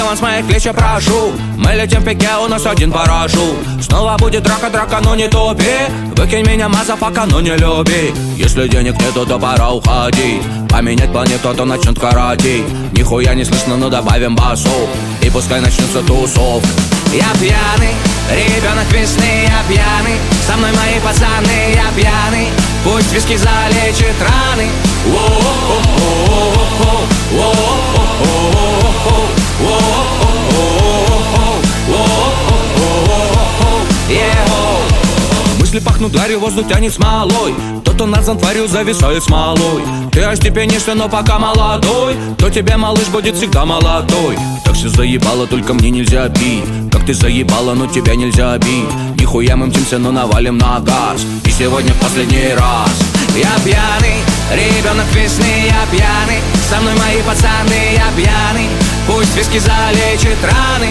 с моих плеч я прошу. Мы летим в пике, у нас один парашют. Снова будет драка, но не тупи. Выкинь меня, мазафака, но не люби. Если денег нету, то пора уходить. Поменять планету, то начнет каратить. Нихуя не слышно, но добавим басов. И пускай начнется тусовка. Я пьяный, ребенок весны, я пьяный. Со мной мои пацаны, я пьяный. Пусть виски залечит раны. Мысли пахнут гарью, воздух тянет смолой. Кто-то назван тварью, зависает смолой. Ты остепенишься, но пока молодой. Кто тебе, малыш, будет всегда молодой. Так все заебало, только мне нельзя пить. Как ты заебала, но тебя нельзя бить. Нихуя мы мчимся, но навалим на газ. И сегодня в последний раз. Я пьяный, ребенок весны, я пьяный. Со мной мои пацаны, я пьяный. Пусть виски залечит раны.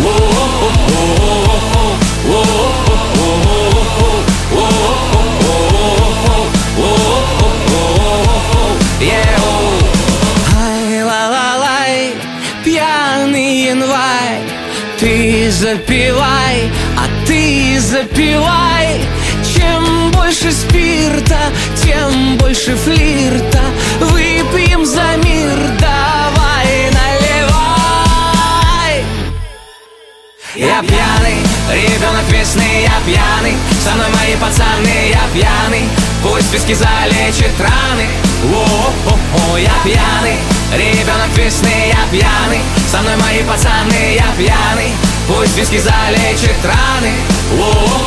Ай-ла-ла-лай, пьяный январь. Ты запивай, а ты запивай. Чем больше спирта, тем больше флирта. Выпьем за мир, давай наливай. Я пьяный, ребенок весны, я пьяный. Со мной мои пацаны, я пьяный. Пусть виски залечит раны. О-о-о, я пьяный, ребенок весны, я пьяный. Со мной мои пацаны, я пьяный. Пусть виски залечит раны. О-о-о.